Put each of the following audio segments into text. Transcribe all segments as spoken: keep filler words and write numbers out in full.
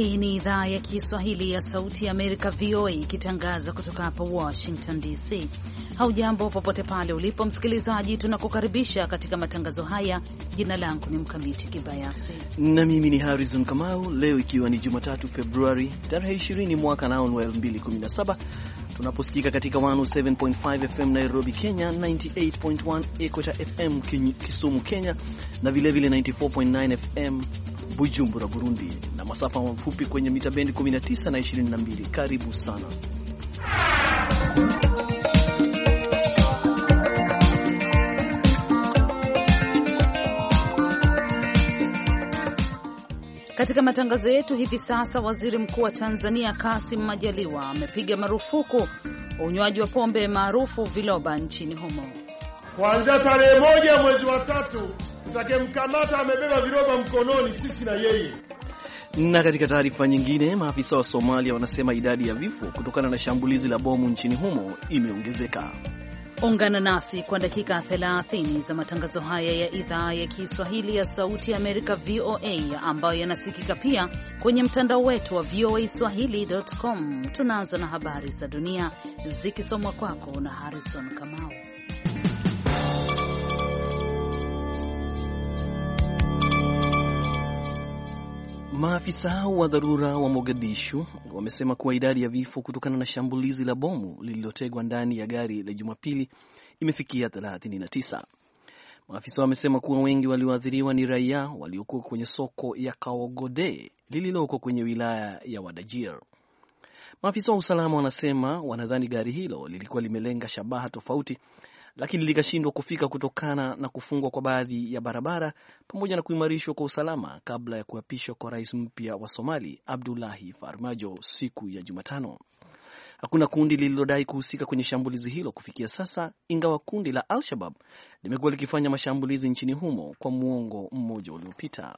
Hii ni idhaa ya Kiswahili ya Sauti ya Amerika, V O A, ikitangaza kutoka hapa Washington D C. Haujambo popote pale ulipo msikilizaji, tunakukaribisha katika matangazo haya. Jina langu ni Mkamiti Kibayasi na mimi ni Harrison Kamau. Leo ikiwa ni Jumatatu Februari tarehe ishirini mwaka nao wa elfu mbili kumi na saba, tunaposikika katika mia moja na saba nukta tano F M Nairobi Kenya, tisini na nane nukta moja Equator F M Kisumu Kenya, na vilevile tisini na nne nukta tisa F M Bujumbura Burundi, na masafa mafupi kwenye mita bendi kumi na tisa na ishirini na mbili. Karibu sana. Katika matangazo yetu hivi sasa, waziri mkuu wa Tanzania Kassim Majaliwa amepiga marufuku unywaji wa pombe maarufu viloba nchini humo. Kuanzia tarehe moja mwezi wa tatu tutakemkamata amebeba viroba mkononi, sisi na yeye. Na katika taarifa nyingine, maafisa wa Somalia wanasema idadi ya vifo kutokana na shambulizi la bomu nchini humo imeongezeka. Ungana nasi kwa dakika thelathini za matangazo haya ya idhaa ya Kiswahili ya Sauti ya Amerika, V O A, ambayo yanasikika pia kwenye mtandao wetu wa V O A swahili dot com. Tunaanza na habari za dunia zikisomwa kwako na Harrison Kamau. Maafisa wa dharura wa Mogadishu wamesema kuwa idadi ya vifo kutokana na shambulizi la bomu lililotegwa ndani ya gari la Jumapili imefikia thelathini na tisa. Maafisa wamesema kuwa wengi walioathiriwa ni raia waliokuwa kwenye soko ya Kaogode lililoko kwenye wilaya ya Wadajir. Maafisa wa usalama wanasema wanadhani gari hilo lilikuwa limelenga shabaha tofauti, lakini likashindwa kufika kutokana na kufungwa kwa baadhi ya barabara pamoja na kuimarishwa kwa usalama kabla ya kuapishwa kwa rais mpya wa Somali Abdullahi Farmajo siku ya Jumatano. Hakuna kundi lililodai kuhusika kwenye shambulizi hilo kufikia sasa, ingawa kundi la Al-Shabaab limekuwa likifanya mashambulizi nchini humo kwa muongo mmoja uliopita.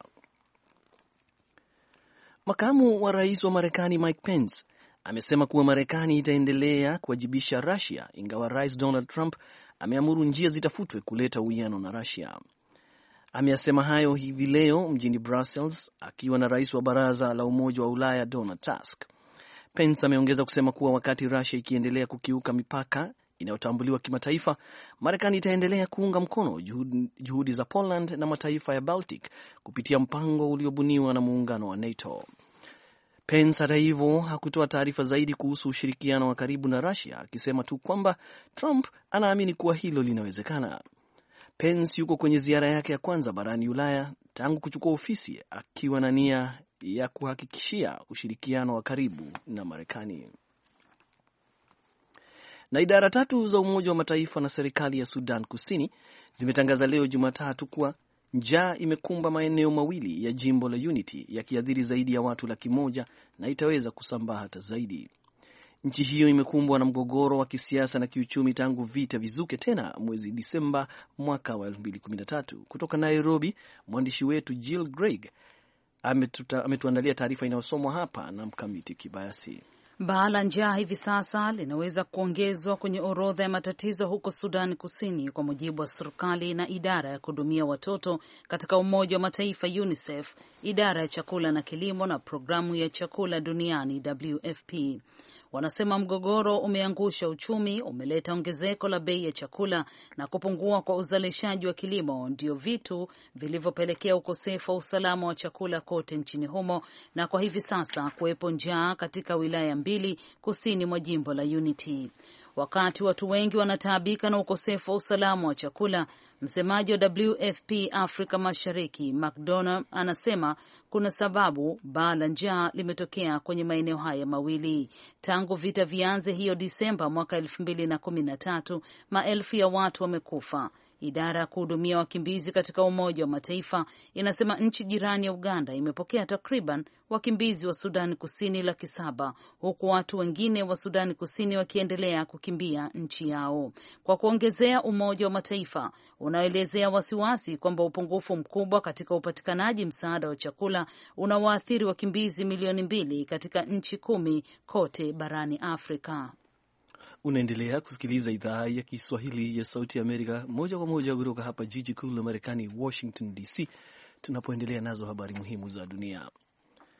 Makamu wa rais wa Marekani Mike Pence amesema kuwa Marekani itaendelea kuwajibisha Russia ingawa rais Donald Trump ameamuru njia zitafutwe kuleta uwiano na Russia. Ameyasema hayo hivi leo mjini Brussels akiwa na rais wa baraza la Umoja wa Ulaya Donald Tusk. Pence ameongeza kusema kuwa wakati Russia ikiendelea kukiuka mipaka inayotambuliwa kimataifa, Marekani itaendelea kuunga mkono juhudi, juhudi za Poland na mataifa ya Baltic kupitia mpango uliobuniwa na muungano wa NATO. Pence hata hivyo hakutoa taarifa zaidi kuhusu ushirikiano wa karibu na Russia, akisema tu kwamba Trump anaamini kuwa hilo linawezekana. Pence yuko kwenye ziara yake ya kwanza barani Ulaya tangu kuchukua ofisi, akiwa na nia ya kuhakikishia ushirikiano wa karibu na Marekani. Na idara tatu za Umoja wa Mataifa na serikali ya Sudan Kusini zimetangaza leo Jumatatu kuwa njaa imekumba maeneo mawili ya jimbo la Unity, yakiathiri zaidi ya watu laki moja na itaweza kusambaa hata zaidi. Nchi hiyo imekumbwa na mgogoro wa kisiasa na kiuchumi tangu vita vizuke tena mwezi Disemba mwaka wa elfu mbili kumi na tatu. Kutoka Nairobi, mwandishi wetu Jill Craig ametuandalia taarifa inayosomwa hapa na Mkamiti Kibayasi. Baa la njaa hivi sasa linaweza kuongezwa kwenye orodha ya matatizo huko Sudan Kusini, kwa mujibu wa serikali na idara ya kuhudumia watoto katika Umoja wa Mataifa UNICEF, idara ya chakula na kilimo na programu ya chakula duniani W F P. Wanasema mgogoro umeangusha uchumi, umeleta ongezeko la bei ya chakula na kupungua kwa uzalishaji wa kilimo, ndio vitu vilivyopelekea ukosefu wa usalama wa chakula kote nchini humo, na kwa hivi sasa kuwepo njaa katika wilaya mbili kusini mwa jimbo la Unity. Wakati watu wengi wanataabika na ukosefu wa usalama wa chakula, msemaji wa W F P Afrika Mashariki McDonald anasema kuna sababu baa la njaa limetokea kwenye maeneo haya mawili. Tangu vita vianze hiyo Disemba mwaka elfu mbili na kumi na tatu, maelfu ya watu wamekufa. Idara ya kuhudumia wakimbizi katika Umoja wa Mataifa inasema nchi jirani ya Uganda imepokea takriban wakimbizi wa Sudani Kusini laki saba, huku watu wengine wa Sudani Kusini wakiendelea kukimbia nchi yao. Kwa kuongezea, Umoja wa Mataifa unaelezea wasiwasi kwamba upungufu mkubwa katika upatikanaji msaada wa chakula unawaathiri wakimbizi milioni mbili katika nchi kumi kote barani Afrika. Unaendelea kusikiliza idhaa ya Kiswahili ya Sauti ya Amerika moja kwa moja kutoka hapa jiji kuu la Marekani, Washington D C, tunapoendelea nazo habari muhimu za dunia.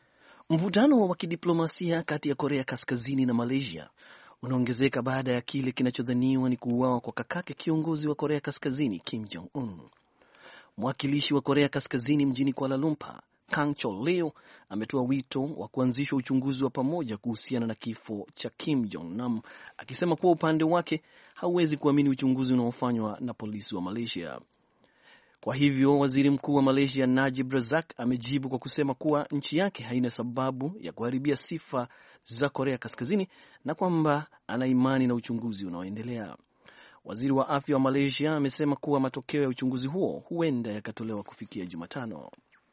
Mvutano wa kidiplomasia kati ya Korea Kaskazini na Malaysia unaongezeka baada ya kile kinachodhaniwa ni kuuawa kwa kakake kiongozi wa Korea Kaskazini Kim Jong Un. Mwakilishi wa Korea Kaskazini mjini Kuala Lumpur, Kang Chol Leo, ametoa wito wa kuanzishwa uchunguzi wa pamoja kuhusiana na kifo cha Kim Jong Nam, akisema kuwa upande wake hauwezi kuamini uchunguzi unaofanywa na polisi wa Malaysia. Kwa hivyo waziri mkuu wa Malaysia Najib Razak amejibu kwa kusema kuwa nchi yake haina sababu ya kuharibia sifa za Korea Kaskazini na kwamba ana imani na uchunguzi unaoendelea. Waziri wa afya wa Malaysia amesema kuwa matokeo ya uchunguzi huo huenda yakatolewa kufikia Jumatano.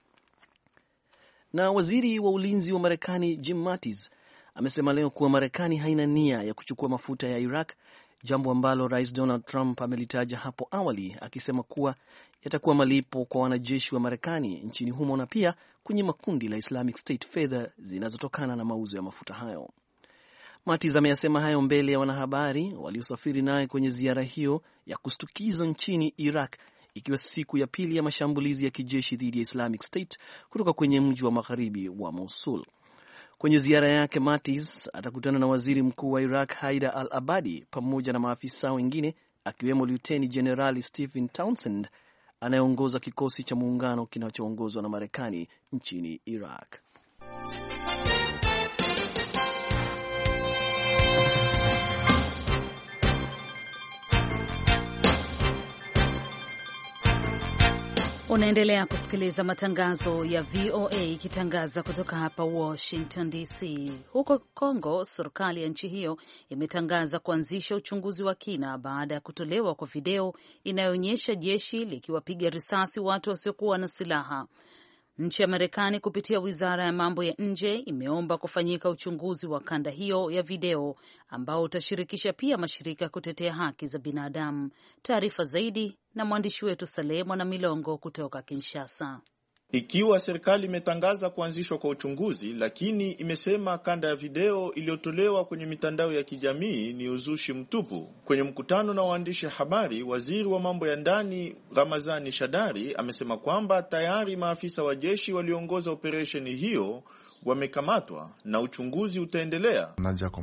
Na waziri wa ulinzi wa Marekani Jim Mattis amesema leo kuwa Marekani haina nia ya kuchukua mafuta ya Iraq, jambo ambalo Rais Donald Trump amelitaja hapo awali, akisema kuwa yatakuwa malipo kwa wanajeshi wa Marekani nchini humo na pia kwenye makundi la Islamic State fedha zinazotokana na mauzo ya mafuta hayo. Mattis ameyasema hayo mbele ya wanahabari waliosafiri naye kwenye ziara hiyo ya kushtukiza nchini Iraq, ikiwa siku ya pili ya mashambulizi ya kijeshi dhidi ya Islamic State kutoka kwenye mji wa magharibi wa Mosul. Kwenye ziara yake, Mattis atakutana na waziri mkuu wa Iraq Haidar al-Abadi pamoja na maafisa wengine akiwemo Luteni Jenerali Stephen Townsend anayeongoza kikosi cha muungano kinachoongozwa na Marekani nchini Iraq. Unaendelea kusikiliza matangazo ya V O A ikitangaza kutoka hapa Washington D C. Huko Kongo, serikali ya nchi hiyo imetangaza kuanzisha uchunguzi wa kina baada ya kutolewa kwa video inayoonyesha jeshi likiwapiga risasi watu wasiokuwa na silaha. Nchi ya Marekani kupitia wizara ya mambo ya nje imeomba kufanyika uchunguzi wa kanda hiyo ya video ambao utashirikisha pia mashirika ya kutetea haki za binadamu. Taarifa zaidi na mwandishi wetu Saleh Mwana Milongo kutoka Kinshasa. Ikiwa serikali imetangaza kuanzishwa kwa uchunguzi, lakini imesema kanda ya video iliyotolewa kwenye mitandao ya kijamii ni uzushi mtupu. Kwenye mkutano na waandishi habari, waziri wa mambo ya ndani Ramazani Shadari amesema kwamba tayari maafisa wa jeshi waliongoza operesheni hiyo wamekamatwa na uchunguzi utaendelea.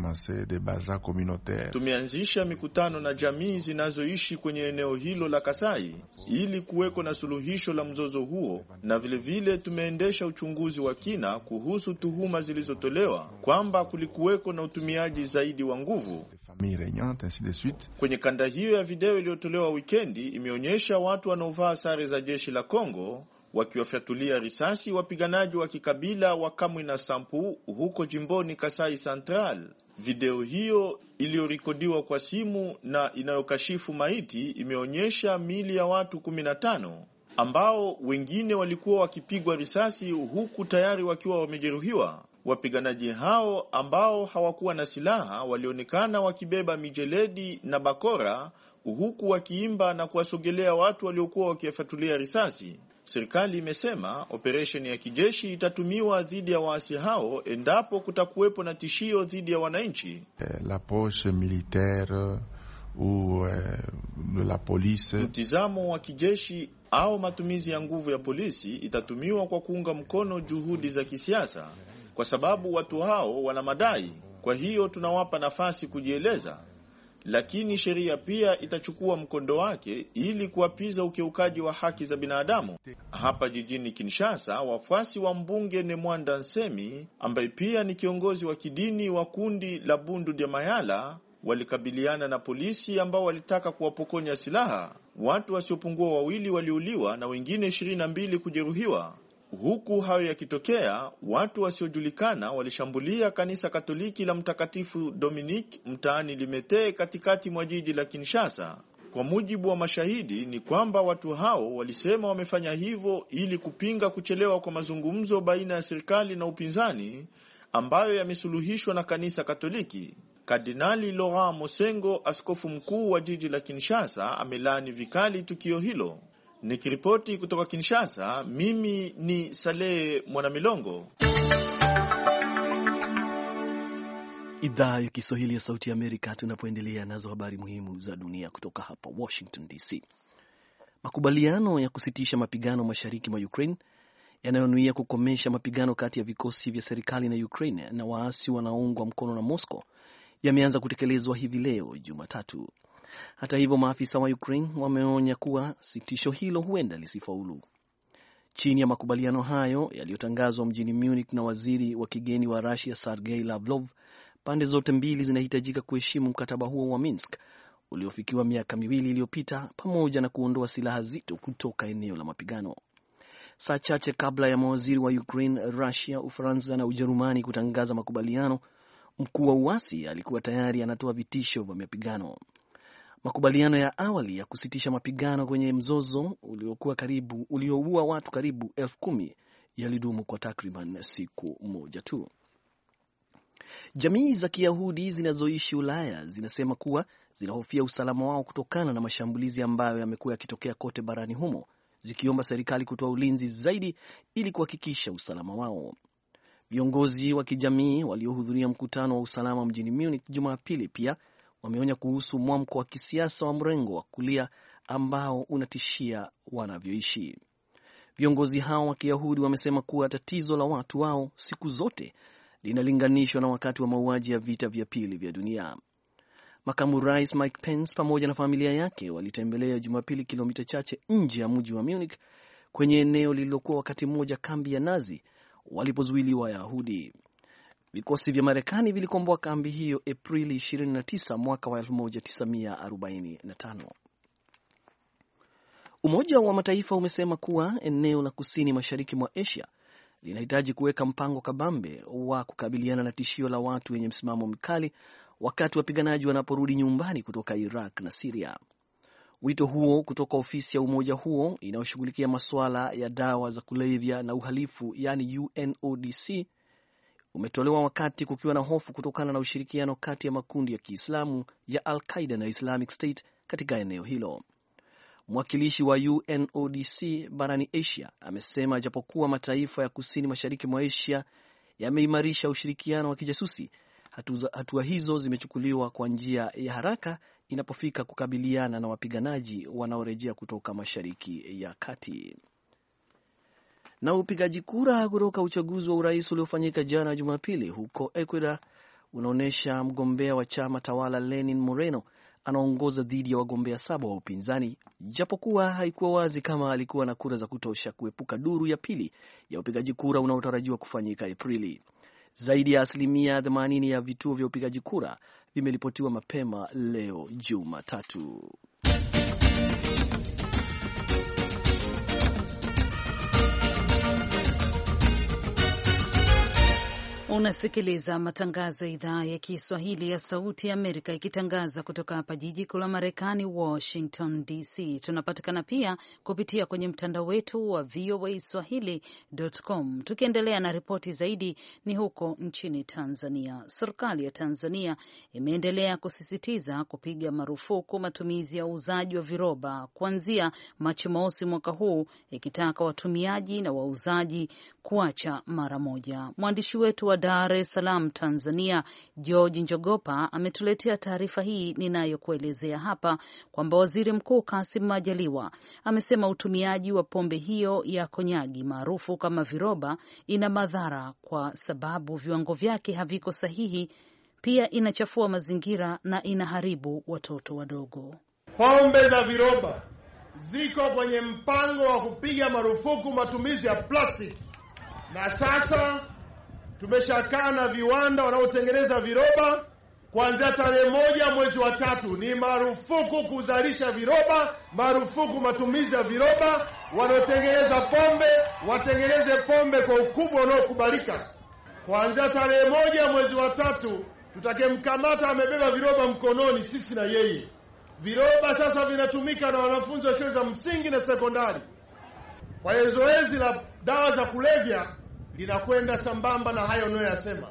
Tumeanzisha mikutano na jamii zinazoishi kwenye eneo hilo la Kasai ili kuweko na suluhisho la mzozo huo, na vile vile tumeendesha uchunguzi wa kina kuhusu tuhuma zilizotolewa kwamba kulikuweko na utumiaji zaidi wa nguvu. Kwenye kanda hiyo ya video iliyotolewa wikendi imeonyesha watu wanaovaa sare za jeshi la Kongo wakiwafyatulia risasi wapiganaji wa kikabila wa Kamwina Sampu huko jimboni Kasai Central. Video hiyo iliyorekodiwa kwa simu na inayokashifu maiti imeonyesha miili ya watu kumi na tano ambao wengine walikuwa wakipigwa risasi huku tayari wakiwa wamejeruhiwa. Wapiganaji hao ambao hawakuwa na silaha walionekana wakibeba mijeledi na bakora huku wakiimba na kuwasogelea watu waliokuwa wakifyatulia risasi. Serikali imesema operesheni ya kijeshi itatumiwa dhidi ya waasi hao endapo kutakuwepo na tishio dhidi ya wananchi. La poche militaire ou de la police. Mtizamo wa kijeshi au matumizi ya nguvu ya polisi itatumiwa kwa kuunga mkono juhudi za kisiasa, kwa sababu watu hao wana madai. Kwa hiyo tunawapa nafasi kujieleza. Lakini sheria pia itachukua mkondo wake ili kuapiza ukiukaji wa haki za binadamu. Hapa jijini Kinshasa, wafuasi wa mbunge Nemwanda Nsemi, ambaye pia ni kiongozi wa kidini wa kundi la Bundu dia Mayala, walikabiliana na polisi ambao walitaka kuwapokonya silaha. Watu wasiopungua wawili waliuliwa na wengine ishirini na mbili kujeruhiwa. Huku hayo yakitokea, watu wasiojulikana walishambulia kanisa Katoliki la Mtakatifu Dominic mtaani Limete katikati mwa jiji la Kinshasa. Kwa mujibu wa mashahidi ni kwamba watu hao walisema wamefanya hivyo ili kupinga kuchelewa kwa mazungumzo baina ya serikali na upinzani ambayo yamesuluhishwa na kanisa Katoliki. Kardinali Laurent Mosengo, askofu mkuu wa jiji la Kinshasa, amelani vikali tukio hilo. Nikiripoti kutoka Kinshasa, mimi ni Saleh Mwana Milongo. Idhaa ya Kiswahili ya Sauti ya Amerika, tunapoendelea nazo habari muhimu za dunia kutoka hapa Washington D C. Makubaliano ya kusitisha mapigano mashariki mwa Ukraine yanayonuia kukomesha mapigano kati ya vikosi vya serikali na Ukraine na waasi wanaoungwa mkono na Moscow yameanza kutekelezwa hivi leo Jumatatu. Hata hivyo, maafisa wa Ukraine wameonya kuwa sitisho hilo huenda lisifaulu. Chini ya makubaliano hayo yaliyotangazwa mjini Munich na waziri wa kigeni wa Russia Sergei Lavrov, pande zote mbili zinahitajika kuheshimu mkataba huo wa Minsk uliofikiwa miaka miwili iliyopita, pamoja na kuondoa silaha zito kutoka eneo la mapigano. Saa chache kabla ya mawaziri wa Ukraine, Russia, Ufaransa na Ujerumani kutangaza makubaliano, mkuu wa uasi alikuwa tayari anatoa vitisho vya mapigano. Makubaliano ya awali ya kusitisha mapigano kwenye mzozo uliokuwa karibu ulioua watu karibu elfu kumi yalidumu kwa takriban siku moja tu. Jamii za Kiyahudi zinazoishi Ulaya zinasema kuwa zinahofia usalama wao kutokana na mashambulizi ambayo yamekuwa yakitokea kote barani humo, zikiomba serikali kutoa ulinzi zaidi ili kuhakikisha usalama wao. Viongozi wa kijamii waliohudhuria mkutano wa usalama mjini Munich Jumapili pia wameonya kuhusu mwamko wa kisiasa wa mrengo wa kulia ambao unatishia wanavyoishi. Viongozi hao wa Kiyahudi wamesema kuwa tatizo la watu wao siku zote linalinganishwa na wakati wa mauaji ya vita vya pili vya dunia. Makamu Rais Mike Pence pamoja na familia yake walitembelea Jumapili kilomita chache nje ya mji wa Munich kwenye eneo lililokuwa wakati mmoja kambi ya Nazi walipozuiliwa Wayahudi. Vikosi vya Marekani vilikomboa kambi hiyo Aprili ishirini na tisa mwaka wa elfu moja tisa mia arobaini na tano. Umoja wa Mataifa umesema kuwa eneo la kusini mashariki mwa Asia linahitaji kuweka mpango kabambe wa kukabiliana na tishio la watu wenye msimamo mkali wakati wapiganaji wanaporudi nyumbani kutoka Iraq na Syria. Wito huo kutoka ofisi ya umoja huo inayoshughulikia masuala ya dawa za kulevya na uhalifu, yani U N O D C, umetolewa wakati kukiwa na hofu kutokana na ushirikiano kati ya makundi ya Kiislamu ya Al-Qaeda na Islamic State katika eneo hilo. Mwakilishi wa U N O D C barani Asia amesema japokuwa mataifa ya kusini mashariki mwa Asia yameimarisha ushirikiano wa kijasusi, hatua hatu hizo zimechukuliwa kwa njia ya haraka inapofika kukabiliana na wapiganaji wanaorejea kutoka Mashariki ya Kati. Na upigaji kura kutoka uchaguzi wa urais uliofanyika jana Jumapili huko Ecuador unaonyesha mgombea wa chama tawala Lenin Moreno anaongoza dhidi ya wagombea saba wa upinzani, japokuwa haikuwa wazi kama alikuwa na kura za kutosha kuepuka duru ya pili ya upigaji kura unaotarajiwa kufanyika Aprili. Zaidi ya asilimia themanini ya vituo vya upigaji kura vimeripotiwa mapema leo Jumatatu. Unasikiliza matangazo ya idhaa ya Kiswahili ya Sauti ya Amerika ikitangaza kutoka hapa jiji kuu la Marekani, Washington D C. Tunapatikana pia kupitia kwenye mtandao wetu wa V O A swahili dot com. Tukiendelea na ripoti zaidi, ni huko nchini Tanzania. Serikali ya Tanzania imeendelea kusisitiza kupiga marufuku matumizi ya uuzaji wa viroba kuanzia Machi mosi mwaka huu, ikitaka watumiaji na wauzaji kuacha mara moja. Mwandishi wetu wa Dar es Salaam, Tanzania, George Njogopa ametuletea taarifa hii ninayokuelezea hapa kwamba Waziri Mkuu Kassim Majaliwa amesema utumiaji wa pombe hiyo ya konyagi maarufu kama viroba ina madhara kwa sababu viwango vyake haviko sahihi, pia inachafua mazingira na inaharibu watoto wadogo. Pombe za viroba ziko kwenye mpango wa kupiga marufuku matumizi ya plastiki, na sasa tumeshakaa na viwanda wanaotengeneza viroba. Kuanzia tarehe moja mwezi wa tatu ni marufuku kuzalisha viroba, marufuku matumizi ya viroba. Wanaotengeneza pombe watengeneze pombe kwa ukubwa unaokubalika. Kuanzia tarehe moja mwezi wa tatu tutakemkamata amebeba viroba mkononi, sisi na yeye. Viroba sasa vinatumika na wanafunzi wa shule za msingi na sekondari. Kwa hiyo zoezi la dawa za kulevya linakwenda sambamba na hayo unayoyasema.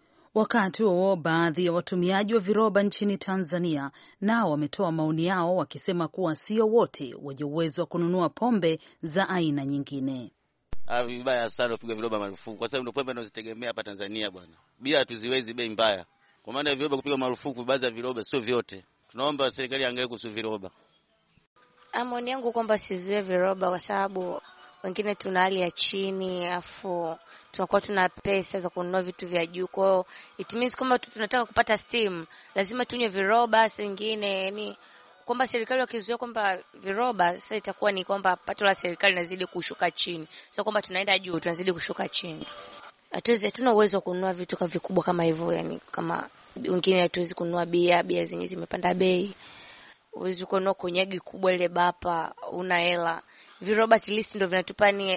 Wakati huo baadhi ya watumiaji wa viroba nchini Tanzania nao wametoa maoni yao wakisema kuwa sio wote wenye uwezo wa kununua pombe za aina nyingine. Ah, vibaya sana kupiga viroba marufuku kwa sababu ndio pombe tunazitegemea hapa Tanzania bwana. Bia tuziwezi bei mbaya. Kwa maana viroba kupiga marufuku, baadhi ya viroba sio vyote. Tunaomba serikali iangalie kuhusu viroba. Maoni yangu kwamba sizuie viroba kwa sababu wengine tuna hali ya chini, afu tunakuwa tuna pesa za kununua vitu vya juu. Kwa hiyo it means kwamba tunataka kupata steam, lazima tunywe viroba singine, yani kwamba serikali wakizuia kwamba viroba, sasa itakuwa ni kwamba pato la serikali linazidi kushuka chini. Sio kwamba tunaenda juu, tunazidi kushuka chini. Hatuwezi, hatuna uwezo wa kununua vitu kama vikubwa kama hivyo, yani kama wengine hatuwezi kununua bia, bia zenyewe zimepanda bei. Uwezi kununua konyagi kubwa ile bapa, una hela. Viroba at least ndio vinatupa ni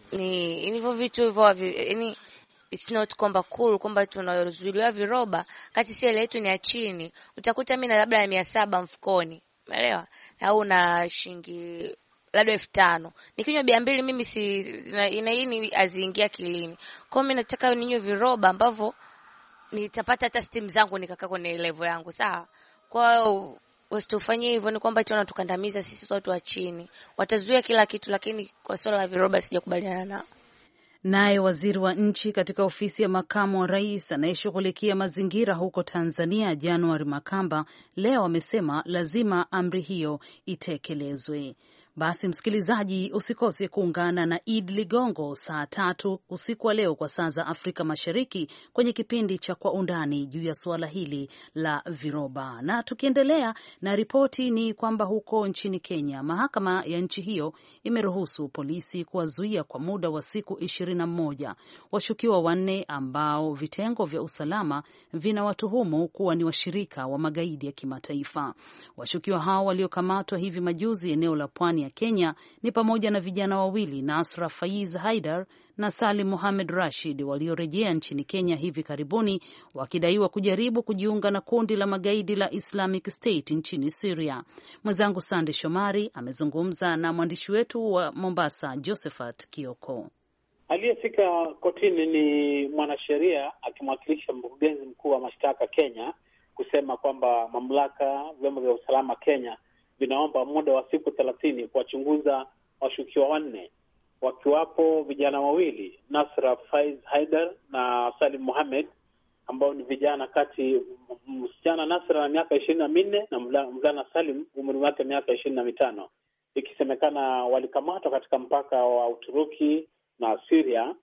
ni hivyo vitu hivyo, yani it's not kwamba cool kwamba tunazuiliwa viroba kati si ile yetu ni ya chini. Utakuta mimi na labda ya mia saba mfukoni, umeelewa, au na shilingi labda elfu tano nikinywa bia mbili mimi si ina hii aziingia kilini. Kwa hiyo mimi nataka ninywe viroba ambavyo nitapata hata steam zangu nikakaa kwenye level yangu, sawa. Kwa hiyo wasitufanyie hivyo, ni kwamba eti wanatukandamiza sisi watu wa chini. Watazuia kila kitu, lakini kwa swala la viroba sijakubaliana nao. Naye waziri wa nchi katika ofisi ya makamu wa rais anayeshughulikia mazingira huko Tanzania, January Makamba, leo amesema lazima amri hiyo itekelezwe. Basi msikilizaji, usikose kuungana na Id Ligongo saa tatu usiku wa leo kwa saa za Afrika Mashariki kwenye kipindi cha Kwa Undani juu ya suala hili la viroba. Na tukiendelea na ripoti, ni kwamba huko nchini Kenya, mahakama ya nchi hiyo imeruhusu polisi kuwazuia kwa muda wa siku ishirini na moja washukiwa wanne ambao vitengo vya usalama vinawatuhumu kuwa ni washirika wa magaidi ya kimataifa. Washukiwa hao waliokamatwa hivi majuzi eneo la pwani ya Kenya ni pamoja na vijana wawili, Nasra Faiz Haidar na Salim Mohamed Rashid, waliorejea nchini Kenya hivi karibuni wakidaiwa kujaribu kujiunga na kundi la magaidi la Islamic State nchini Syria. Mwenzangu Sande Shomari amezungumza na mwandishi wetu wa Mombasa, Josephat Kioko. Aliyefika kotini ni mwanasheria akimwakilisha mkurugenzi mkuu wa mashtaka Kenya kusema kwamba mamlaka vyombo vya usalama Kenya vinaomba muda wa siku thelathini kuwachunguza washukiwa wanne, wakiwapo vijana wawili, Nasra Faiz Haidar na Salim Mohamed, ambao ni vijana kati, msichana Nasra na miaka ishirini na minne na mvulana Salim umri wake miaka ishirini na mitano. Ikisemekana walikamatwa katika mpaka wa Uturuki na Syria,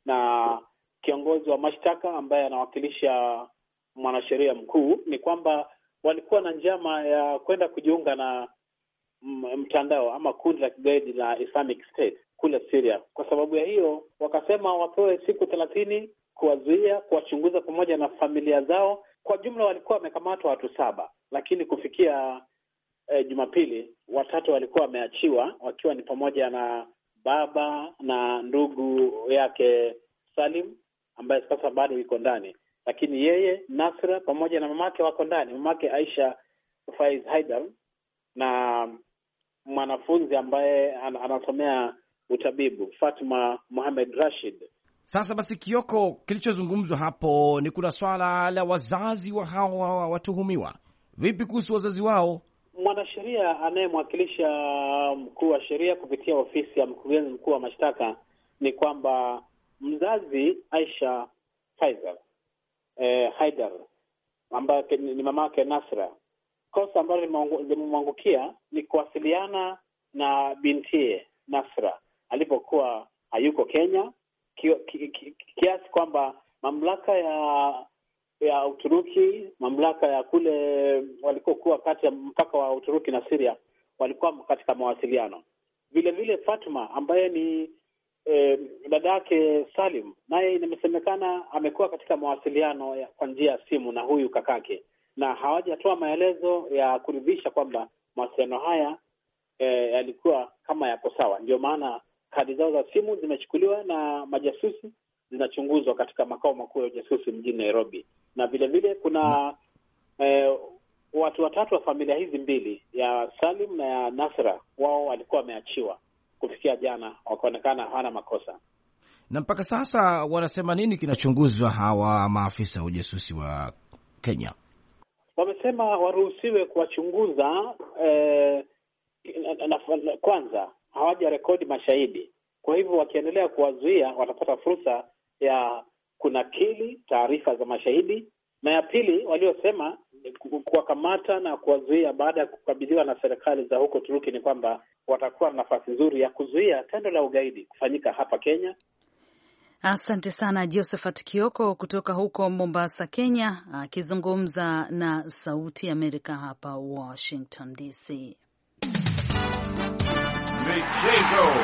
na kiongozi wa mashtaka ambaye anawakilisha mwanasheria mkuu ni kwamba walikuwa na njama ya kwenda kujiunga na mtandao ama kundi la kigaidi la Islamic State kule Syria. Kwa sababu ya hiyo wakasema wapewe siku thelathini kuwazuia, kuwachunguza pamoja na familia zao. Kwa jumla walikuwa wamekamatwa watu saba, lakini kufikia eh, Jumapili watatu walikuwa wameachiwa, wakiwa ni pamoja na baba na ndugu yake Salim ambaye sasa bado yuko ndani, lakini yeye Nasra pamoja na mamake wako ndani, mamake Aisha Faiz Haidar na mwanafunzi ambaye anasomea utabibu Fatima Mohamed Rashid. Sasa basi, Kioko, kilichozungumzwa hapo ni kuna swala la wazazi wa hawa watuhumiwa. Vipi kuhusu wazazi wao? Mwanasheria anayemwakilisha mkuu wa sheria kupitia ofisi ya mkurugenzi mkuu wa mashtaka ni kwamba mzazi Aisha Faisal eh, Haidar ambaye ni mamake Nasra, kosa ambalo limemwangukia ni kuwasiliana na bintie Nasra alipokuwa hayuko Kenya, kiasi kwamba mamlaka ya ya Uturuki, mamlaka ya kule walikokuwa kati ya mpaka wa Uturuki na Syria walikuwa katika mawasiliano. Vile vile Fatima ambaye ni eh, dadake Salim, naye inasemekana amekuwa katika mawasiliano kwa njia ya simu na huyu kakake, na hawajatoa maelezo ya kuridhisha kwamba mawasiliano haya eh, yalikuwa kama yako sawa. Ndio maana kadi zao za simu zimechukuliwa na majasusi, zinachunguzwa katika makao makuu ya ujasusi mjini Nairobi. Na vile vile kuna eh, watu watatu wa familia hizi mbili, ya Salim na ya Nasra, wao walikuwa wameachiwa kufikia jana, wakaonekana hawana makosa. Na mpaka sasa wanasema nini kinachunguzwa hawa maafisa wa ujasusi wa Kenya? Wamesema waruhusiwe kuwachunguza eh, kwanza hawaja rekodi mashahidi. Kwa hivyo wakiendelea kuwazuia watapata fursa ya kunakili taarifa za mashahidi. Na ya pili waliosema kuwakamata na kuwazuia baada ya kukabidhiwa na serikali za huko Turuki, ni kwamba watakuwa na nafasi nzuri ya kuzuia tendo la ugaidi kufanyika hapa Kenya. Asante sana Josephat Kioko kutoka huko Mombasa, Kenya, akizungumza na Sauti ya Amerika hapa Washington D C. Michezo.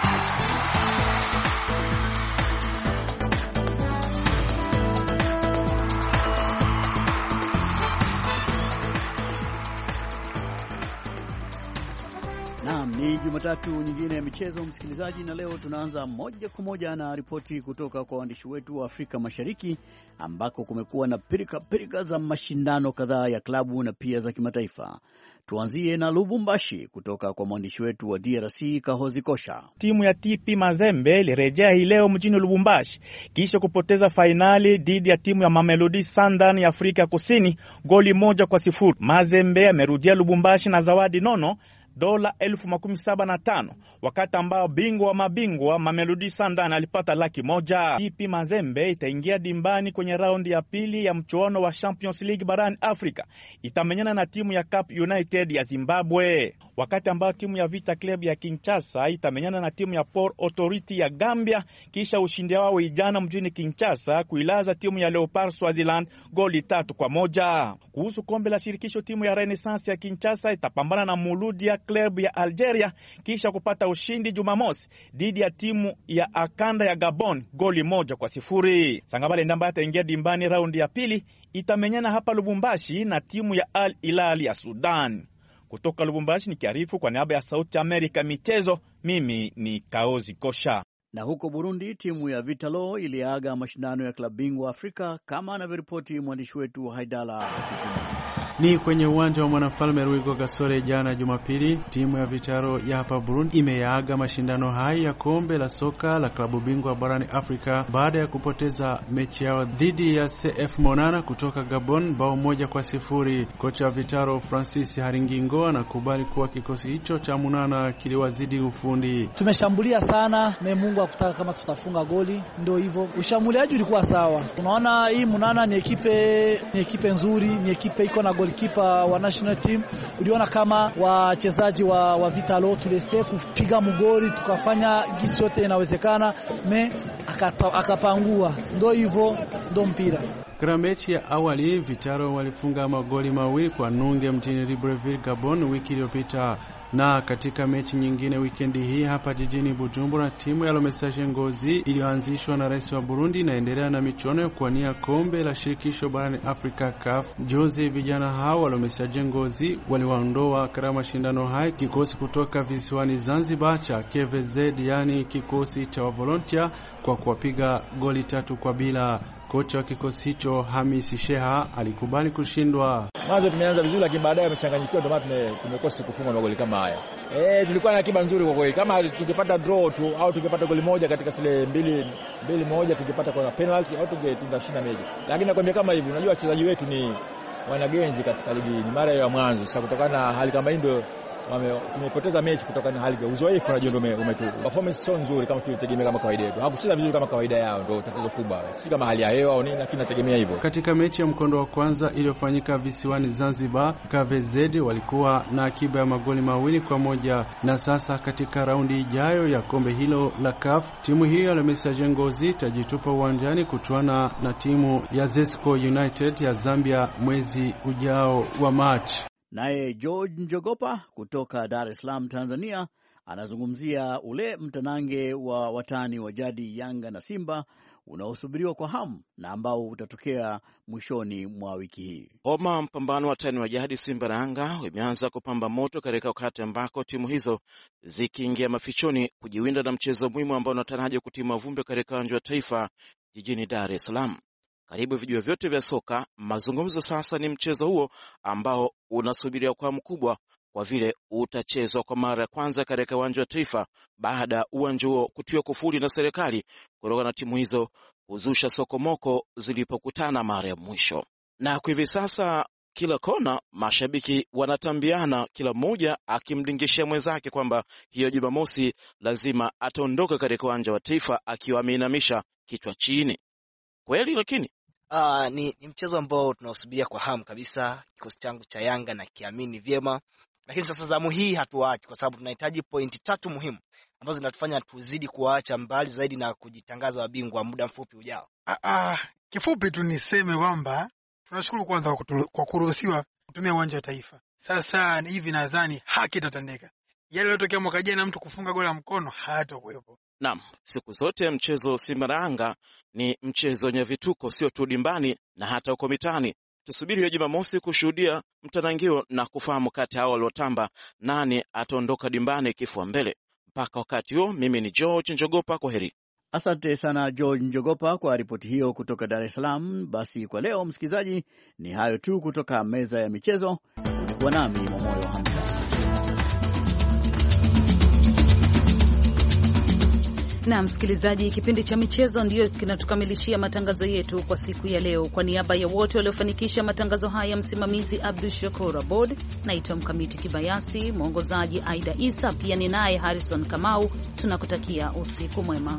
Naam, ni Jumatatu nyingine ya michezo msikilizaji, na leo tunaanza moja kwa moja na ripoti kutoka kwa waandishi wetu wa Afrika Mashariki, ambako kumekuwa na pirika pirika za mashindano kadhaa ya klabu na pia za kimataifa. Tuanzie na Lubumbashi kutoka kwa mwandishi wetu wa D R C Kahozi Kosha. Timu ya T P Mazembe ilirejea hii leo mjini Lubumbashi kisha kupoteza fainali dhidi ya timu ya Mamelodi Sundowns ya Afrika Kusini goli moja kwa sifuri. Mazembe amerudia Lubumbashi na zawadi nono dola elfu makumi saba na tano, wakati ambao bingwa wa mabingwa Mamelodi Sundowns alipata laki moja. T P Mazembe itaingia dimbani kwenye raundi ya pili ya mchuano wa Champions League barani Afrika. Itamenyana na timu ya Cap United ya Zimbabwe, wakati ambao timu ya Vita Club ya Kinshasa itamenyana na timu ya Port Authority ya Gambia, kisha ushindi wao ijana mjini Kinshasa kuilaza timu ya Leopard Swaziland goli tatu kwa moja. Kuhusu kombe la shirikisho, timu ya Renaissance ya Kinshasa itapambana na Mouloudia Club ya Algeria kisha kupata ushindi Jumamosi dhidi ya timu ya Akanda ya Gabon goli moja kwa sifuri. Sangabale Ndamba ataingia dimbani raundi ya pili, itamenyana hapa Lubumbashi na timu ya Al Hilal ya Sudan. Kutoka Lubumbashi nikiarifu kwa niaba ya Sauti Amerika michezo, mimi ni Kaozi Kosha. Na huko Burundi, timu ya Vitalo iliaga mashindano ya klabu bingwa Afrika, kama anavyoripoti mwandishi wetu Haidala Kizima. Ni kwenye uwanja wa Mwanamfalme Ruigo Gasore jana Jumapili, timu ya Vitalo ya hapa Burundi imeyaaga mashindano haya ya kombe la soka la klabu bingwa barani Afrika baada ya kupoteza mechi yao dhidi ya C F Monana kutoka Gabon bao moja kwa sifuri. Kocha wa Vitalo Francis Haringingo anakubali kuwa kikosi hicho cha Monana kiliwazidi ufundi. Tumeshambulia sana, na Mungu hakutaka kama tutafunga goli, ndio hivyo. Ushambuliaji ulikuwa sawa. Unaona hii Monana ni ekipe ni ekipe nzuri, ni ekipe iko na goalkeeper wa national team. Uliona kama wachezaji wa, wa Vitalo tulese kupiga mgoli, tukafanya gisi yote inawezekana, me akapangua. Ndio hivyo, ndio mpira. Katika mechi ya awali Vitalo walifunga magoli mawili kwa nunge mjini Libreville, Gabon wiki iliyopita. Na katika mechi nyingine wikendi hii hapa jijini Bujumbura, timu ya Lomesage Ngozi iliyoanzishwa na rais wa Burundi inaendelea na michuano ya kuwania kombe la shirikisho barani Afrika C A F. Jozi vijana hao wa Lomesage Ngozi waliwaondoa katika mashindano haya kikosi kutoka visiwani Zanzibar cha K V Z, yani kikosi cha volunteer, kwa kuwapiga goli tatu kwa bila. Kocha wa kikosi hicho Hamis Sheha alikubali kushindwa. Mwanzo tumeanza vizuri, lakini baadaye tumechanganyikiwa, ndio maana tumekosa kufunga magoli kama haya. Eh, tulikuwa na akiba nzuri kwa kweli. Kama tungepata draw tu au tungepata goli moja katika zile mbili mbili moja, tungepata kwa penalty au tungeshinda mechi. Lakini nakwambia kama hivi, unajua wachezaji wetu ni wanagenzi katika ligi, ni mara ya mwanzo. Sasa kutokana na hali kama hii ndio tumepoteza mechi kutokana na hali ya uzoefu, na ndio umetu. Performance sio nzuri kama tulitegemea kama kawaida yetu. Hakucheza vizuri kama kawaida yao, ndio tatizo kubwa. Sio kama hali ya hewa au nini, lakini nategemea hivyo. Katika mechi ya mkondo wa kwanza iliyofanyika visiwani Zanzibar, K V Z walikuwa na akiba ya magoli mawili kwa moja, na sasa katika raundi ijayo ya kombe hilo la C A F, timu hiyo ya Lomesage Ngozi itajitupa uwanjani kuchuana na timu ya Zesco United ya Zambia mwezi ujao wa Machi. Naye George Njogopa kutoka Dar es Salaam, Tanzania, anazungumzia ule mtanange wa watani wa jadi Yanga na Simba unaosubiriwa kwa hamu na ambao utatokea mwishoni mwa wiki hii. Homa mpambano wa watani wa jadi Simba na Yanga imeanza kupamba moto katika wakati ambako timu hizo zikiingia mafichoni kujiwinda na mchezo muhimu ambao unatarajiwa kutimua vumbi katika uwanja wa Taifa jijini Dar es Salaam. Karibu vijua vyote vya soka, mazungumzo sasa ni mchezo huo ambao unasubiriwa kwa mkubwa kwa vile utachezwa kwa mara ya kwanza katika uwanja wa Taifa baada ya uwanja huo kutiwa kufuli na serikali kutokana na timu hizo kuzusha sokomoko zilipokutana mara ya mwisho. Na kwa hivi sasa kila kona mashabiki wanatambiana, kila mmoja akimdingishia mwenzake kwamba hiyo Jumamosi lazima ataondoka katika uwanja wa Taifa akiwa ameinamisha kichwa chini. Kweli lakini Uh, ni, ni mchezo ambao tunaosubiria kwa hamu kabisa. Kikosi changu cha Yanga na kiamini vyema, lakini sasa zamu hii hatuachi, kwa sababu tunahitaji pointi tatu muhimu ambazo zinatufanya tuzidi kuacha mbali zaidi na kujitangaza wabingwa muda mfupi ujao. Ah, ah, kifupi tu niseme kwamba tunashukuru kwanza kwa kuruhusiwa kutumia uwanja wa Taifa. Sasa hivi nadhani haki itatendeka. Yale yalotokea mwaka jana mtu kufunga goli la mkono hatakuwepo. Naam, siku zote mchezo Simba na Yanga ni mchezo wenye vituko, sio tu dimbani na hata uko mitani. Tusubiri hiyo Jumamosi kushuhudia mtanangio na kufahamu kati hao waliotamba nani ataondoka dimbani kifua mbele. Mpaka wakati huo, mimi ni George Njogopa, kwa heri. Asante sana George Njogopa kwa ripoti hiyo kutoka Dar es Salaam. Basi kwa leo msikilizaji, ni hayo tu kutoka meza ya michezo. Ulikuwa nami Momoyo Hamza. Na msikilizaji, kipindi cha michezo ndiyo kinatukamilishia matangazo yetu kwa siku ya leo. Kwa niaba ya wote waliofanikisha matangazo haya, msimamizi Abdul Shakur Abod, naitwa Mkamiti Kibayasi, mwongozaji Aida Isa, pia ni naye Harrison Kamau. Tunakutakia usiku mwema.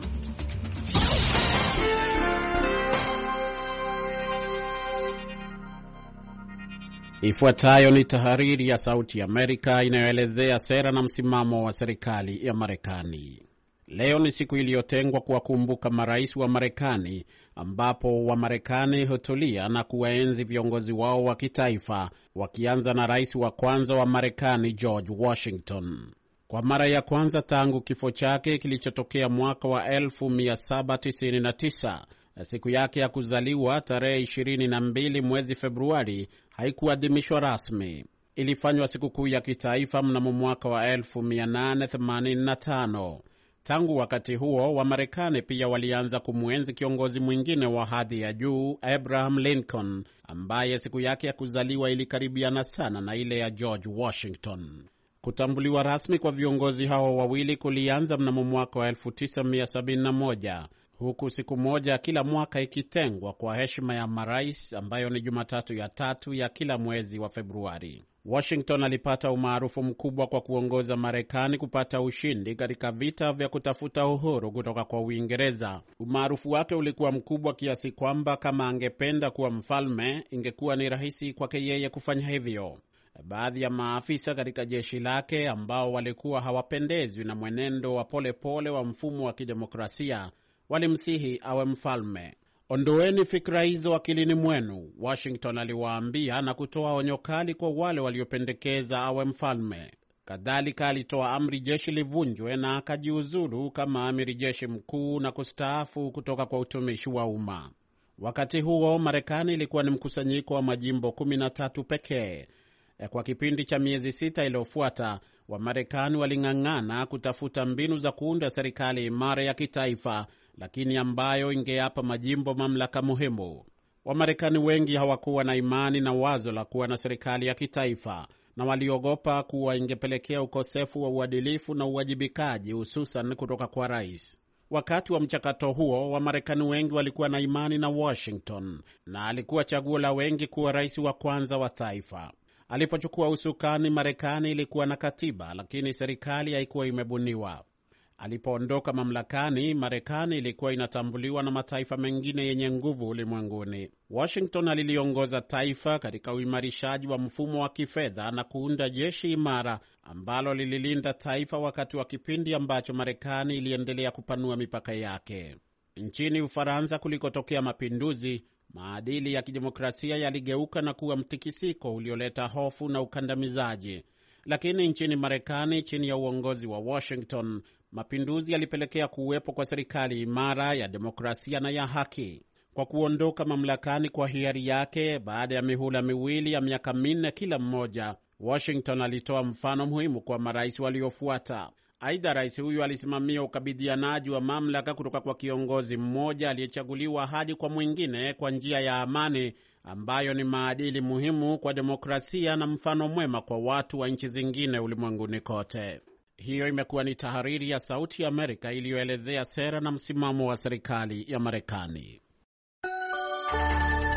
Ifuatayo ni tahariri ya Sauti ya Amerika inayoelezea sera na msimamo wa serikali ya Marekani. Leo ni siku iliyotengwa kuwakumbuka marais wa Marekani, ambapo wa Marekani hutulia na kuwaenzi viongozi wao wa kitaifa, wakianza na rais wa kwanza wa Marekani George Washington. Kwa mara ya kwanza tangu kifo chake kilichotokea mwaka wa elfu mia saba tisini na tisa, siku yake ya kuzaliwa tarehe ishirini na mbili mwezi Februari haikuadhimishwa rasmi. Ilifanywa sikukuu ya kitaifa mnamo mwaka wa elfu mia nane themanini na tano. Tangu wakati huo, wa Marekani pia walianza kumwenzi kiongozi mwingine wa hadhi ya juu, Abraham Lincoln, ambaye siku yake ya kuzaliwa ilikaribiana sana na ile ya George Washington. Kutambuliwa rasmi kwa viongozi hao wawili kulianza mnamo mwaka wa elfu tisa mia sabini na moja, huku siku moja kila mwaka ikitengwa kwa heshima ya marais, ambayo ni Jumatatu ya tatu ya kila mwezi wa Februari. Washington alipata umaarufu mkubwa kwa kuongoza Marekani kupata ushindi katika vita vya kutafuta uhuru kutoka kwa Uingereza. Umaarufu wake ulikuwa mkubwa kiasi kwamba kama angependa kuwa mfalme, ingekuwa ni rahisi kwake yeye kufanya hivyo. Baadhi ya maafisa katika jeshi lake ambao walikuwa hawapendezwi na mwenendo wa polepole pole wa mfumo wa kidemokrasia walimsihi awe mfalme. Ondoeni fikra hizo akilini mwenu, Washington aliwaambia, na kutoa onyo kali kwa wale waliopendekeza awe mfalme. Kadhalika alitoa amri jeshi livunjwe na akajiuzulu kama amiri jeshi mkuu na kustaafu kutoka kwa utumishi wa umma. Wakati huo Marekani ilikuwa ni mkusanyiko wa majimbo kumi na tatu pekee. Kwa kipindi cha miezi sita iliyofuata, Wamarekani waling'ang'ana kutafuta mbinu za kuunda serikali imara ya kitaifa, lakini ambayo ingeapa majimbo mamlaka muhimu. Wamarekani wengi hawakuwa na imani na wazo la kuwa na serikali ya kitaifa, na waliogopa kuwa ingepelekea ukosefu wa uadilifu na uwajibikaji, hususan kutoka kwa rais. Wakati wa mchakato huo, Wamarekani wengi walikuwa na imani na Washington, na alikuwa chaguo la wengi kuwa rais wa kwanza wa taifa. Alipochukua usukani, Marekani ilikuwa na katiba, lakini serikali haikuwa imebuniwa. Alipoondoka mamlakani, Marekani ilikuwa inatambuliwa na mataifa mengine yenye nguvu ulimwenguni. Washington aliliongoza taifa katika uimarishaji wa mfumo wa kifedha na kuunda jeshi imara ambalo lililinda taifa wakati wa kipindi ambacho Marekani iliendelea kupanua mipaka yake. Nchini Ufaransa kulikotokea mapinduzi, maadili ya kidemokrasia yaligeuka na kuwa mtikisiko ulioleta hofu na ukandamizaji. Lakini nchini Marekani, chini ya uongozi wa Washington, mapinduzi yalipelekea kuwepo kwa serikali imara ya demokrasia na ya haki. Kwa kuondoka mamlakani kwa hiari yake baada ya mihula miwili ya miaka minne kila mmoja, Washington alitoa mfano muhimu kwa marais waliofuata. Aidha, rais huyu alisimamia ukabidhianaji wa mamlaka kutoka kwa kiongozi mmoja aliyechaguliwa hadi kwa mwingine kwa njia ya amani, ambayo ni maadili muhimu kwa demokrasia na mfano mwema kwa watu wa nchi zingine ulimwenguni kote. Hiyo imekuwa ni tahariri ya Sauti ya Amerika iliyoelezea sera na msimamo wa serikali ya Marekani.